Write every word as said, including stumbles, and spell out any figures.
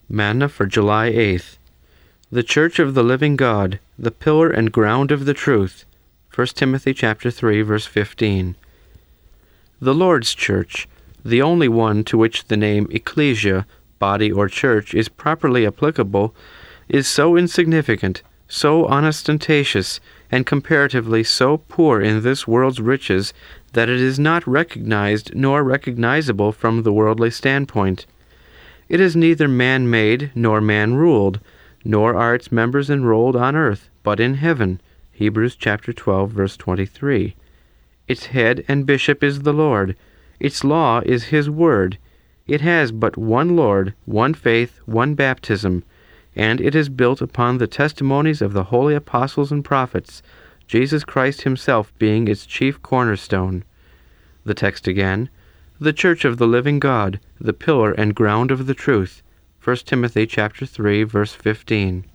Manna for July eighth. The Church of the Living God, the pillar and ground of the truth. First Timothy chapter three, verse fifteen. The Lord's Church, the only one to which the name ecclesia, body or church, is properly applicable, is so insignificant, so unostentatious, and comparatively so poor in this world's riches that it is not recognized nor recognizable from the worldly standpoint. It is neither man-made nor man-ruled, nor are its members enrolled on earth, but in heaven. Hebrews chapter twelve, verse twenty-three. Its head and bishop is the Lord. Its law is His word. It has but one Lord, one faith, one baptism, and it is built upon the testimonies of the holy apostles and prophets, Jesus Christ Himself being its chief cornerstone. The text again, the Church of the Living God, the pillar and ground of the truth. First Timothy chapter three, verse fifteen.